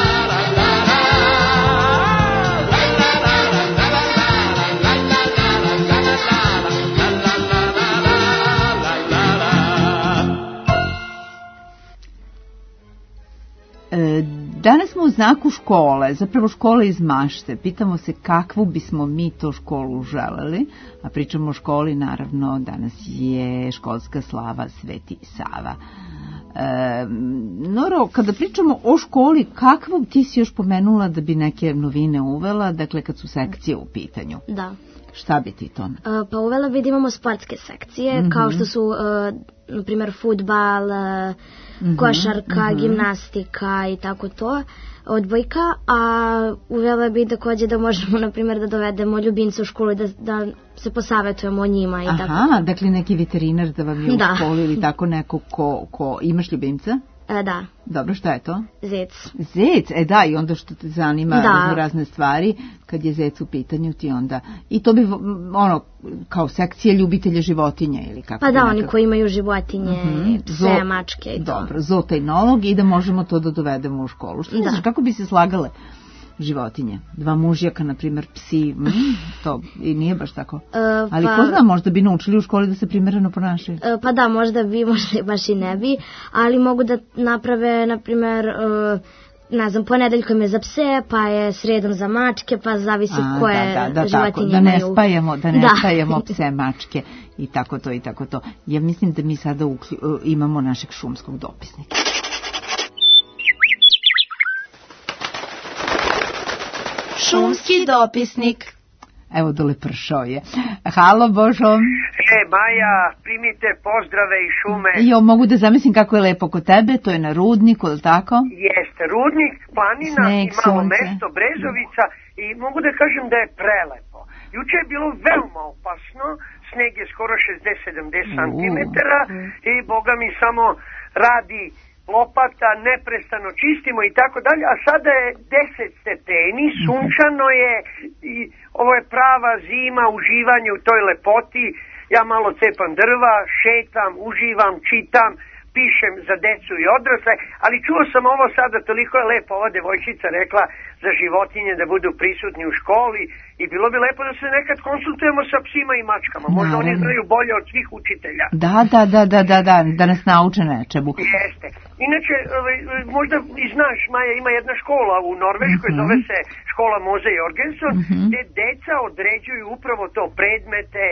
Danas smo u znaku škole, zapravo škole iz mašte. Pitamo se kakvu bismo mi to školu želeli, a pričamo o školi, naravno, danas je školska slava Sveti Sava. E, Noro, kada pričamo o školi, kakvu ti si još pomenula da bi neke novine uvela, dakle kad su sekcije u pitanju? Da. Šta bi ti to? Uh, pa uvela bi da imamo sportske sekcije, Mhm. kao što su, uh, na primjer, fudbal, uh, Mhm, košarka, mhm. gimnastika i tako to, odbojka, a uvela bi takođe da možemo, na primjer, da dovedemo ljubimce u školu i da, da se posavetujemo o njima i tako. Aha, dakle neki veterinar da vam je u Da. školi ili tako neko ko, ko imaš ljubimca? E, da, Dobro, šta je to? zec. Zec, e da, i onda što te zanima Da. razne stvari, kad je zec u pitanju ti onda, i to bi m, ono, kao sekcije ljubitelja životinja ili kako Pa bi da, oni nekako- koji imaju životinje, Mhm, pse, zo- mačke i to. Dobro, zootehnolog i da možemo to da dovedemo u školu. Što Da. misliš, kako bi se slagale životinje? Dva mužjaka, na primjer, psi, mm, to i nije baš tako. E, Ali pa- ko zna, možda bi naučili u školi da se primereno ponašaju. E, Pa da, možda bi, možda baš i ne bi, ali mogu da naprave, na primjer, e, ne znam, ponedeljkom je za pse, pa je sredom za mačke, pa zavisi A, koje da, da, da, tako, životinje da ne imaju. spajamo, da ne Da. spajamo pse, mačke i tako to i tako to. Ja mislim da mi sada uklju, imamo našeg šumskog dopisnika. Šumski dopisnik. Evo dole pršao je. Halo Božo. E, Maja, primite pozdrave iz šume. Jo, mogu da zamislim kako je lepo kod tebe, to je na Rudniku, ili tako? Jeste, Rudnik, planina Sneg, i malo sunce. mesto, Brezovica i mogu da kažem da je prelepo. Juče je bilo veoma opasno, sneg je skoro šezdeset do sedamdeset centimetara i boga mi samo radi lopata, neprestano čistimo i tako dalje, a sada je deset stepeni, sunčano je i ovo je prava zima, uživanje u toj lepoti. Ja malo cepam drva, šetam, uživam, čitam, pišem za decu i odrasle, ali čuo sam ovo sada, toliko je lepo ova devojčica rekla za životinje da budu prisutni u školi i bilo bi lepo da se nekad konsultujemo sa psima i mačkama, možda oni znaju bolje od svih učitelja. Da, da, da, da, da, da, da nas nauče nečemu. Jeste. Inače, možda i znaš, Maja, ima jedna škola u Norveškoj, mm-hmm. zove se škola Moze Jorgenson, mm-hmm. gdje deca određuju upravo to predmete,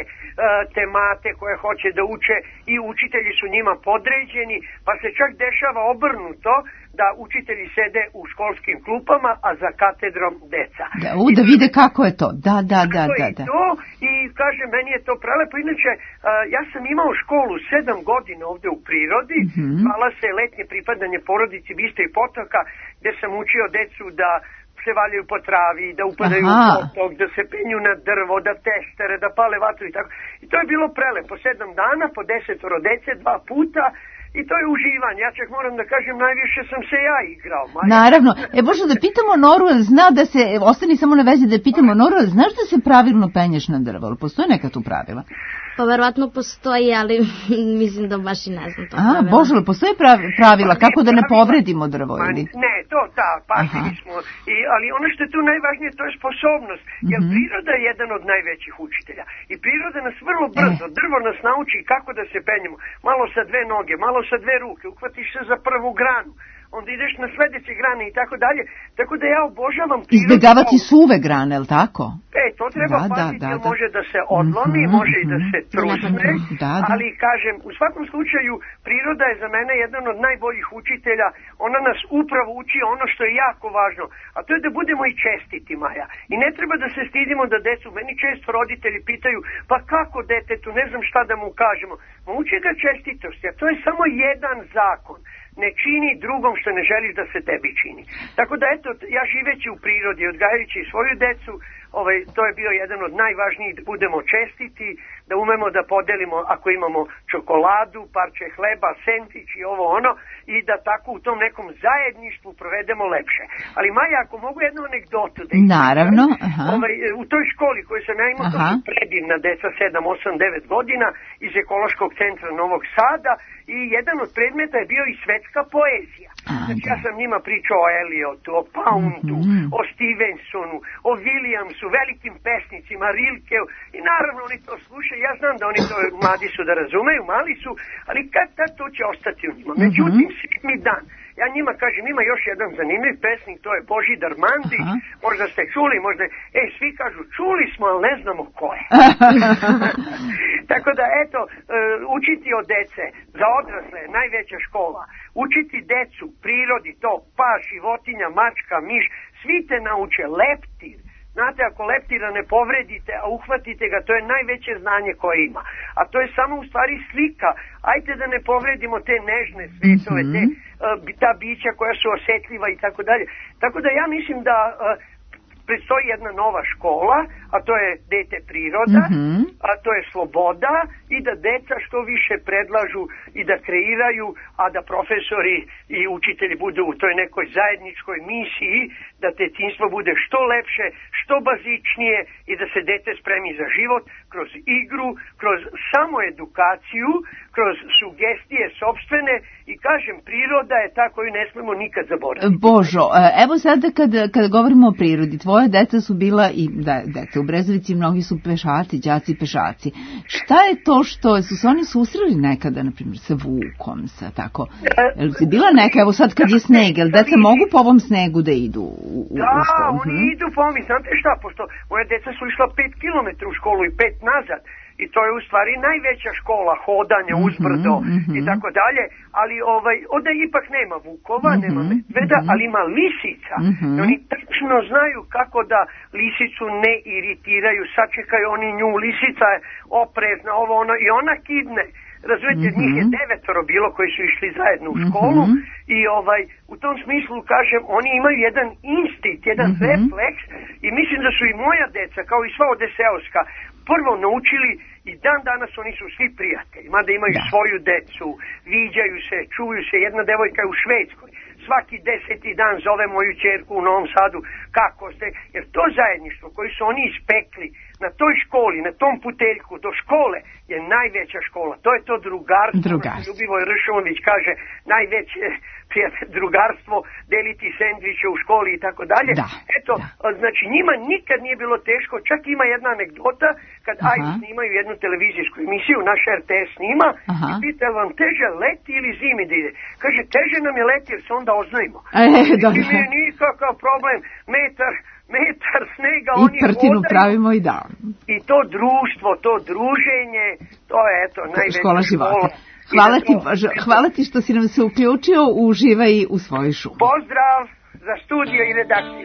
temate koje hoće da uče i učitelji su njima podređeni, pa se čak dešava obrnuto da učitelji sede u školskim klupama, a za katedrom deca. Da, u, da vide kako je to. Da, da, da, da, da. To, i kažem, meni je to prelepo. Inače, ja sam imao školu sedam godina ovdje u prirodi, mm-hmm. zvala se letnje pripadanje porodici Biste i potoka, gdje sam učio decu da se valjaju po travi, da upadaju Aha. u potok, da se penju na drvo, da testere, da pale vatru i tako. I to je bilo prelepo. Sedam dana, po desetoro dece, dva puta, i to je uživanje. Ja čak moram da kažem, najviše sam se ja igrao. Maja. Naravno. E, Božo, da pitamo Noru, zna da se, ostani samo na vezi da pitamo Noru, znaš da se pravilno penješ na drvo? Ali postoje neka tu pravila? Pa verovatno postoji, ali mislim da baš i ne znam to pravila. A, Božo, postoje pravila kako da ne povredimo drvo ili? Ne, to da, pažljivi smo. I, ali ono što je tu najvažnije, to je sposobnost. Jer mm-hmm. priroda je jedan od najvećih učitelja. I priroda nas vrlo brzo, e. drvo nas nauči kako da se penjemo. Malo sa dve noge, malo sa dve ruke, uhvatiš se za prvu granu, onda ideš na sledeće grane i tako dalje. Tako da ja obožavam prirodu. Izbjegavati suve grane, je li tako? E, to treba da, paziti, da, da, da. Može da se odlomi, mm-hmm, može i da se trusne, da, da. ali kažem, u svakom slučaju, priroda je za mene jedan od najboljih učitelja, ona nas upravo uči ono što je jako važno, a to je da budemo i čestiti, Maja. I ne treba da se stidimo da decu, meni često roditelji pitaju, pa kako detetu, ne znam šta da mu kažemo. Ma uči ga čestitosti, a to je samo jedan zakon. Ne čini drugom što ne želiš da se tebi čini. Tako da eto, ja živeći u prirodi, odgajajući svoju decu, ovaj, to je bio jedan od najvažnijih, da budemo čestiti, da umemo da podelimo ako imamo čokoladu, parče hleba, sendvič i ovo ono, i da tako u tom nekom zajedništvu provedemo lepše. Ali Maja, ako mogu jednu anegdotu da ih naravno, aha. Ovaj, u toj školi koju sam ja imao, to su predivna deca, sedam, osam, devet godina, iz ekološkog centra Novog Sada, i jedan od predmeta je bio i svetska poezija. A, znači, ja sam njima pričao o Eliotu, o Poundu, mm-hmm. o Stevensonu, o Williamsu, velikim pesnicima, Rilkeu, i naravno oni to slušaju. Ja znam da oni to mladi su da razumeju, mali su, ali kad tad to će ostati u njima. Međutim, mm-hmm. svi mi dan. Ja njima kažem, ima još jedan zanimljiv pesnik, to je Božidar Mandić, aha. možda ste čuli, možda, e, svi kažu, čuli smo, ali ne znamo ko je. Tako da, eto, učiti od dece, za odrasle, najveća škola, učiti decu, prirodi, to, pas, životinja, mačka, miš, svi te nauče, leptir. Znate, ako leptira ne povredite, a uhvatite ga, to je najveće znanje koje ima. A to je samo u stvari slika. Ajte da ne povredimo te nežne svetove, te, uh, ta bića koja su osjetljiva i tako dalje. Tako da ja mislim da uh, predstoji jedna nova škola, a to je dete priroda, mm-hmm. a to je sloboda, i da deca što više predlažu i da kreiraju, a da profesori i učitelji budu u toj nekoj zajedničkoj misiji, da detinjstvo bude što lepše, što bazičnije i da se dete spremi za život kroz igru, kroz samoedukaciju, kroz sugestije sopstvene, i kažem, priroda je ta koju ne smemo nikad zaboraviti. Božo, evo sada kad, kad govorimo o prirodi, tvoje deca su bila i da, deca u Brezovici, mnogi su pešaci, đaci pešaci. Šta je to što su se oni susreli nekada, na primjer, sa vukom, sa tako? Je li bila neka, evo sad kad je sneg, jel deca mogu po ovom snegu da idu u, u, da, u školu? Oni uh-huh. idu po ovom, znate šta, pošto moje deca su išla pet kilometara u školu i pet nazad. i to je u stvari najveća škola, hodanje uzbrdo mhm. i tako dalje, ali ovaj, ovdje ipak nema vukova, Mhm, nema medveda, mhm. ali ima lisica. Mhm. I oni tačno znaju kako da lisicu ne iritiraju, sačekaju oni nju, lisica je oprezna, ovo ono, i ona kidne. Razumete, Mhm. njih je devetoro bilo koji su išli zajedno u školu Mhm. i ovaj, u tom smislu kažem, oni imaju jedan instinkt, jedan Mhm. refleks i mislim da su i moja deca, kao i sva odeseoska, prvo naučili i dan danas oni su svi prijatelji, mada imaju Da. svoju decu, viđaju se, čuju se, jedna devojka je u Švedskoj, svaki deseti dan zove moju ćerku u Novom Sadu, kako ste, jer to zajedništvo koji su oni ispekli na toj školi, na tom puteljku do škole je najveća škola, to je to drugarstvo, Drugarstvo. Ljubivoj Ršović kaže, najveće drugarstvo, deliti sendviče u školi i tako dalje. Da, Eto, znači njima nikad nije bilo teško, čak ima jedna anegdota, kad Aha. ajde snimaju jednu televizijsku emisiju, naš er te es snima, Aha. i pita vam teže leti ili zimi da ide. Kaže, teže nam je leti jer se onda oznojimo. E, dobro. Zimi je nikakav problem, metar, metar snega, I oni prtinu hodaju. pravimo i da. I to društvo, to druženje, to je eto najveća Škola života. I Hvala da ti, to- Bože, hvala ti što si nam se uključio, uživaj u svojoj šumi. Pozdrav za studio i redakciju.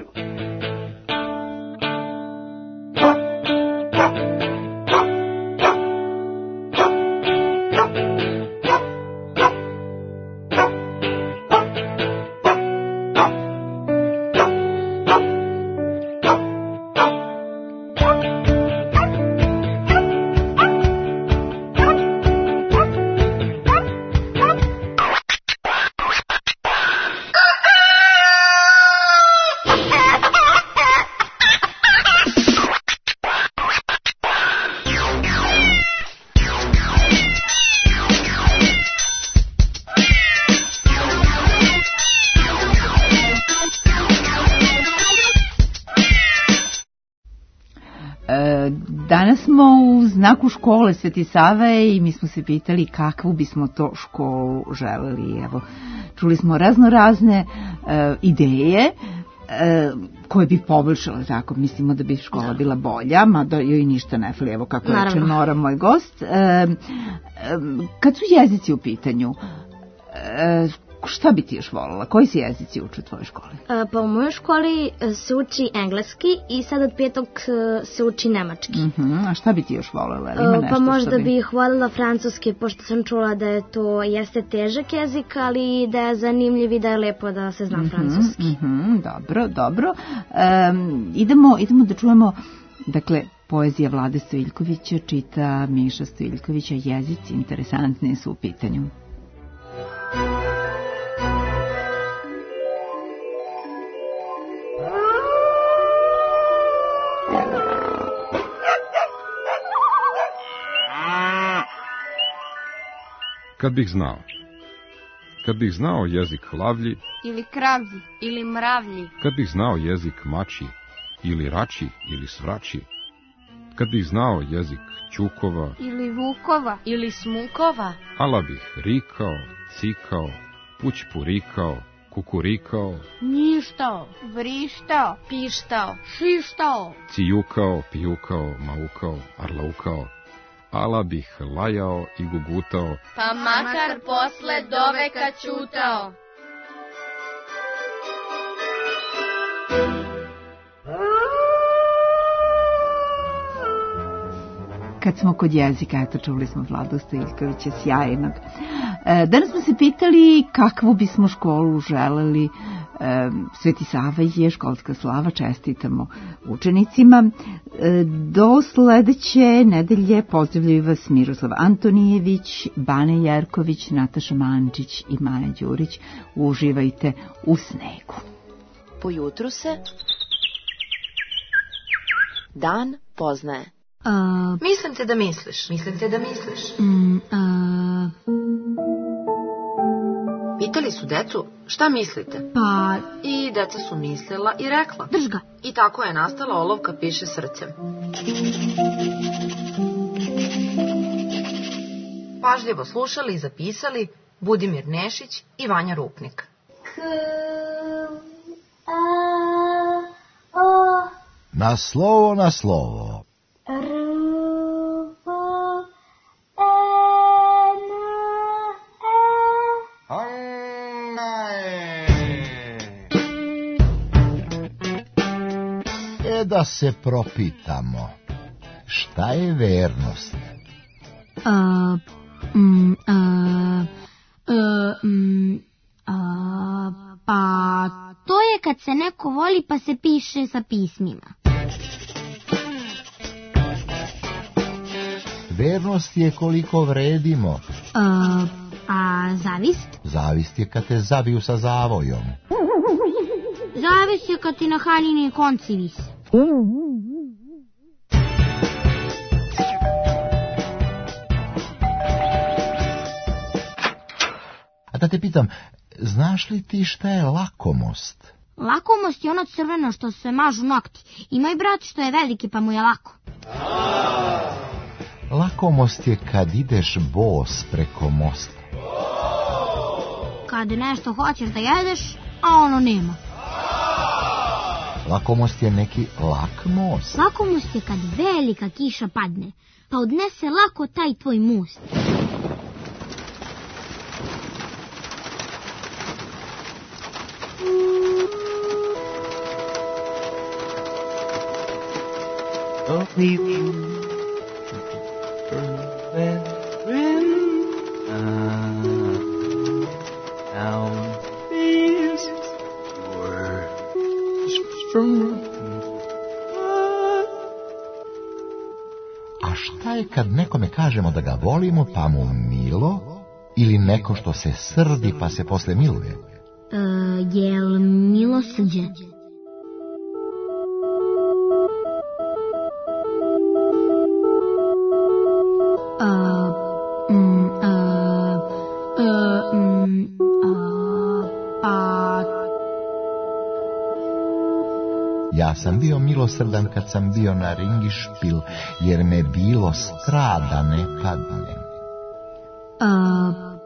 Danas smo u znaku škole Sveti Save i mi smo se pitali kakvu bismo to školu želeli. Evo, čuli smo razno razne e, ideje e, koje bi poboljšale tako. Mislimo da bi škola bila bolja, mada joj ništa ne fali. Evo kako reče Naravno. Nora, moj gost. E, e, kad su jezici u pitanju, e, šta bi ti još voljela? Koji se jezici uče u tvojoj školi? E, Pa u mojoj školi e, se uči engleski i sad od petog e, se uči nemački. Mhm, a šta bi ti još voljela? Ima E, nešto Pa što možda bi... bih voljela francuski, pošto sam čula da je to jeste težak jezik, ali da je zanimljiv i da je lepo da se zna francuski. Mhm, dobro, dobro. Um, idemo, idemo da čujemo, dakle, poezija Vlade Stojiljkovića, čita Miša Stojiljkovića, jezici interesantni su u pitanju. Kad bih znao. Kad bih znao jezik lavlji, Ili kravlji, ili mravlji. kad bih znao jezik mači, ili rači, ili svrači, kad bih znao jezik ćukova, Ili vukova, ili smukova. ala bih rikao, cikao, pućpurikao, kukurikao, Njištao, vrištao, pištao, šištao. cijukao, pijukao, maukao, arlaukao, ala bih lajao i gugutao, Pa makar posle doveka ćutao. Kad smo kod jezika, eto čuli smo Vladu Stojiljkovića, sjajnog. E, danas smo se pitali kakvu bismo školu želeli. E, Sveti Sava je školska slava, čestitamo učenicima. E, do sledeće nedelje pozdravljaju vas Miroslav Antonijević, Bane Jerković, Nataša Mančić i Maja Đurić. Uživajte u snegu. Po jutru se dan poznaje. A, Mislim te da misliš. Mislim te da misliš. mm, a, Pitali su decu šta mislite. pa, I deca su mislila i rekla. drž ga. I tako je nastala olovka piše srcem. Pažljivo slušali i zapisali Budimir Nešić i Vanja Rupnik. Na slovo, na slovo. R, da se propitamo. Šta je vernost? A, mm, a, a, mm, a, pa to je kad se neko voli pa se piše sa pismima. Vernost je koliko vredimo. A, a zavist? Zavist je kad te zaviju sa zavojom. Zavist je kad ti na haljini konci vise. A da te pitam, znaš li ti šta je lakomost? Lakomost je ono crveno što se mažu nokti. I moj brat što je veliki pa mu je lako. Lakomost je kad ideš bos preko mosta. Kad nešto hoćeš da jedeš, a ono nema. Lakomost je neki lak most. Lakomost je kad velika kiša padne, pa odnese lako taj tvoj most. A šta je kad nekome kažemo da ga volimo pa mu milo, ili neko što se srdi pa se posle miluje? E, jel milosrđe? Ja sam bio milosrdan kad sam bio na ringišpil, jer me bilo strah da ne padnem. Uh,